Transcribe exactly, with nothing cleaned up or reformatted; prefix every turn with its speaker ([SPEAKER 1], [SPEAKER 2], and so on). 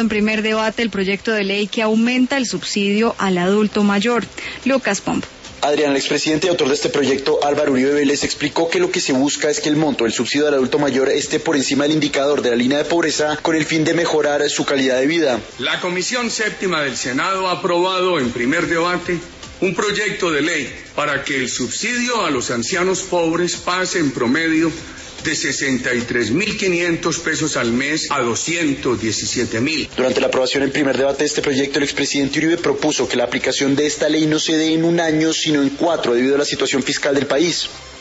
[SPEAKER 1] en primer debate el proyecto de ley que aumenta el subsidio al adulto mayor. Lucas Pomp.
[SPEAKER 2] Adrián, el expresidente y autor de este proyecto, Álvaro Uribe Vélez, explicó que lo que se busca es que el monto del subsidio al adulto mayor esté por encima del indicador de la línea de pobreza con el fin de mejorar su calidad de vida.
[SPEAKER 3] La Comisión Séptima del Senado ha aprobado en primer debate un proyecto de ley para que el subsidio a los ancianos pobres pase en promedio de sesenta y tres mil quinientos pesos al mes a doscientos diecisiete mil.
[SPEAKER 2] Durante la aprobación en primer debate de este proyecto, el expresidente Uribe propuso que la aplicación de esta ley no se dé en un año, sino en cuatro, debido a la situación fiscal del país.